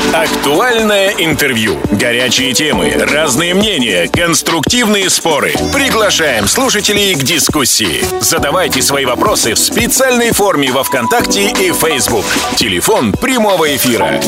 Актуальное интервью, горячие темы, разные мнения, конструктивные споры. Приглашаем слушателей к дискуссии. Задавайте свои вопросы в специальной форме во ВКонтакте и Facebook. Телефон прямого эфира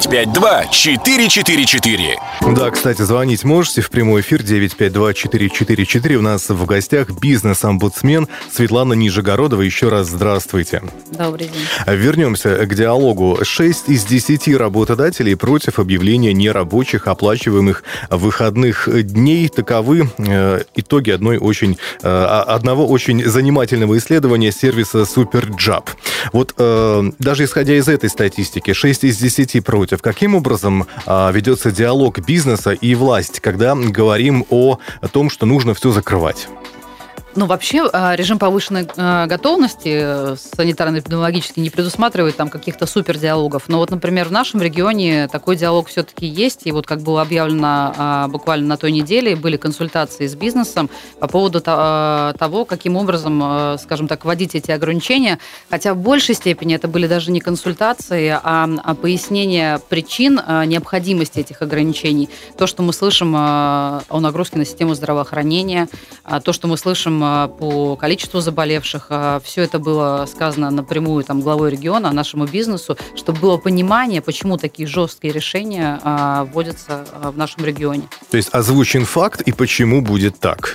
952-444. Да, кстати, звонить можете в прямой эфир 952-444. У нас в гостях бизнес-омбудсмен Светлана Нижегородова. Еще раз здравствуйте. Добрый день. Вернемся к диалогу. 6 из 10 работодателей против объявления нерабочих оплачиваемых выходных дней. Таковы итоги одного очень занимательного исследования сервиса Superjob. Вот даже исходя из этой статистики, 6 из 10 против. Каким образом ведется диалог бизнеса и власти, когда говорим о том, что нужно все закрывать? Ну, вообще, режим повышенной готовности санитарно-эпидемиологически не предусматривает там каких-то супердиалогов. Но вот, например, в нашем регионе такой диалог все-таки есть. И вот как было объявлено буквально на той неделе, были консультации с бизнесом по поводу того, каким образом, скажем так, вводить эти ограничения. Хотя в большей степени это были даже не консультации, а пояснение причин необходимости этих ограничений. То, что мы слышим о нагрузке на систему здравоохранения, то, что мы слышим по количеству заболевших. Все это было сказано напрямую главой региона, нашему бизнесу, чтобы было понимание, почему такие жесткие решения вводятся в нашем регионе. То есть озвучен факт и почему будет так?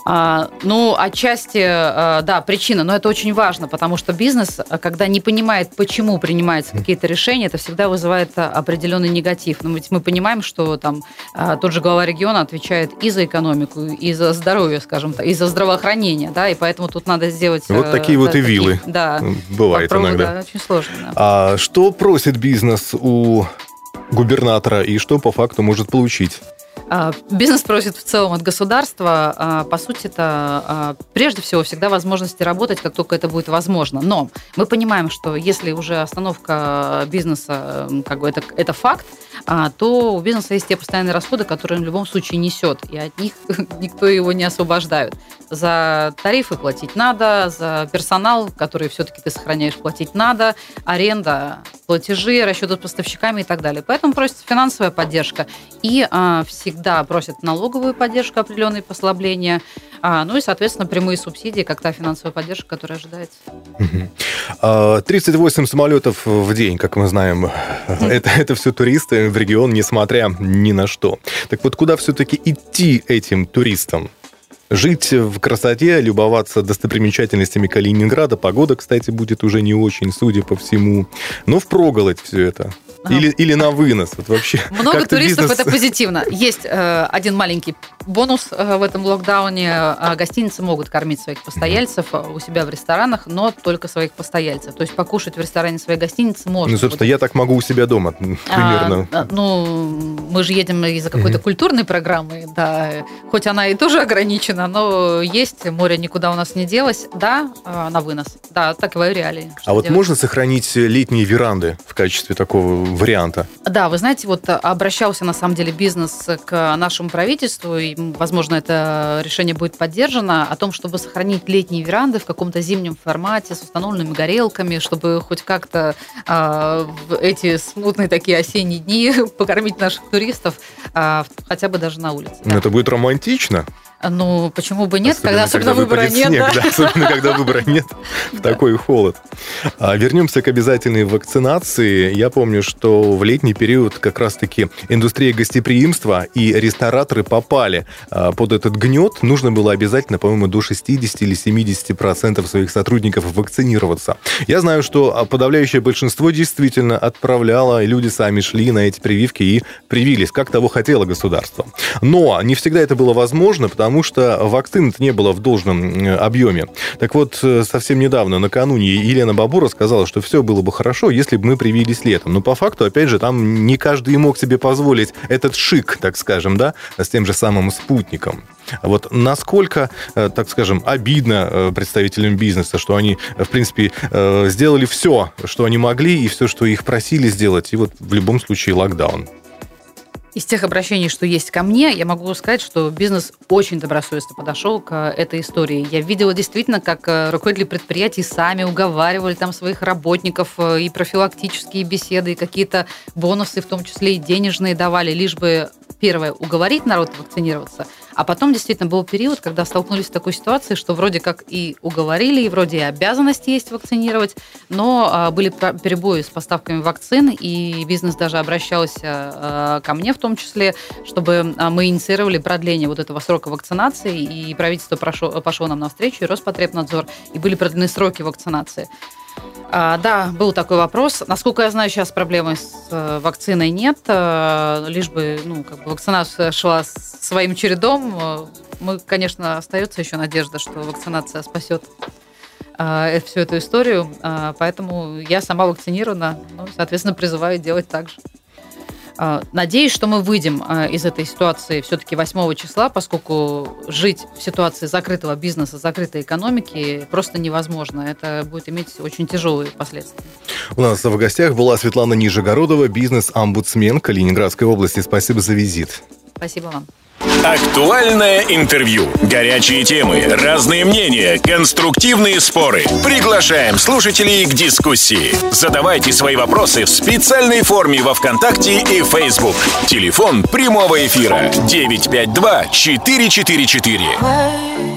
Отчасти, да, причина, но это очень важно, потому что бизнес, когда не понимает, почему принимаются какие-то решения, это всегда вызывает определенный негатив. Но ведь мы понимаем, что там тот же глава региона отвечает и за экономику, и за здоровье, скажем так, и за здравоохранение, да, и поэтому тут надо сделать... Вот такие вот и вилы. Да. Бывает иногда. Да, очень сложно. Да. А что просит бизнес у губернатора и что по факту может получить? Бизнес просит в целом от государства, по сути, это прежде всего всегда возможности работать, как только это будет возможно. Но мы понимаем, что если уже остановка бизнеса, это факт, то у бизнеса есть те постоянные расходы, которые он в любом случае несет, и от них никто его не освобождает. За тарифы платить надо, за персонал, который все-таки ты сохраняешь, платить надо, аренда, платежи, расчеты с поставщиками и так далее. Поэтому просится финансовая поддержка и всегда просят налоговую поддержку, определенные послабления, и, соответственно, прямые субсидии, как та финансовая поддержка, которая ожидается. 38 самолетов в день, как мы знаем, это все туристы в регион, несмотря ни на что. Так вот, куда все-таки идти этим туристам? Жить в красоте, любоваться достопримечательностями Калининграда. Погода, кстати, будет уже не очень, судя по всему. Но впроголодь все это. Или на вынос. Вот вообще, много туристов, это позитивно. Есть один маленький бонус в этом локдауне. Гостиницы могут кормить своих постояльцев у себя в ресторанах, но только своих постояльцев. То есть покушать в ресторане своей гостиницы можно. Ну, собственно, я так могу у себя дома примерно. Мы же едем из-за какой-то культурной программы, да, хоть она и тоже ограничена, но есть, море никуда у нас не делось, да, на вынос. Да, таковы реалии. А вот можно сохранить летние веранды в качестве такого варианта? Да, вы знаете, вот обращался на самом деле бизнес к нашему правительству, и, возможно, это решение будет поддержано, о том, чтобы сохранить летние веранды в каком-то зимнем формате с установленными горелками, чтобы хоть как-то в эти смутные такие осенние дни покормить наших туристов, хотя бы даже на улице. Да. Это будет романтично. Ну, почему бы нет, особенно выбора нет. Снег, да? Особенно, когда выбора нет в такой холод. Вернемся к обязательной вакцинации. Я помню, что в летний период как раз-таки индустрия гостеприимства и рестораторы попали под этот гнет. Нужно было обязательно, по-моему, до 60 или 70% своих сотрудников вакцинироваться. Я знаю, что подавляющее большинство действительно отправляло, и люди сами шли на эти прививки и привились, как того хотело государство. Но не всегда это было возможно, потому что вакцин не было в должном объеме. Так вот, совсем недавно, накануне, Елена Бабура сказала, что все было бы хорошо, если бы мы привились летом. Но по факту, опять же, там не каждый мог себе позволить этот шик, так скажем, да, с тем же самым спутником. Вот насколько, так скажем, обидно представителям бизнеса, что они, в принципе, сделали все, что они могли, и все, что их просили сделать, и вот в любом случае локдаун. Из тех обращений, что есть ко мне, я могу сказать, что бизнес очень добросовестно подошел к этой истории. Я видела действительно, как руководители предприятий сами уговаривали там своих работников, и профилактические беседы, и какие-то бонусы, в том числе и денежные, давали, лишь бы, первое, уговорить народ вакцинироваться, а потом действительно был период, когда столкнулись с такой ситуацией, что вроде как и уговорили, и вроде и обязанность есть вакцинировать, но были перебои с поставками вакцин, и бизнес даже обращался ко мне в том числе, чтобы мы инициировали продление вот этого срока вакцинации, и правительство пошло нам навстречу, и Роспотребнадзор, и были продлены сроки вакцинации. Да, был такой вопрос. Насколько я знаю, сейчас проблемы с вакциной нет. Лишь бы, вакцинация шла своим чередом. Мы, конечно, остается еще надежда, что вакцинация спасет всю эту историю. Поэтому я сама вакцинирована, соответственно, призываю делать так же. Надеюсь, что мы выйдем из этой ситуации все-таки 8 числа, поскольку жить в ситуации закрытого бизнеса, закрытой экономики просто невозможно. Это будет иметь очень тяжелые последствия. У нас в гостях была Светлана Нижегородова, бизнес-омбудсмен Калининградской области. Спасибо за визит. Спасибо вам. Актуальное интервью, горячие темы, разные мнения, конструктивные споры. Приглашаем слушателей к дискуссии. Задавайте свои вопросы в специальной форме во ВКонтакте и Facebook. Телефон прямого эфира 952-444.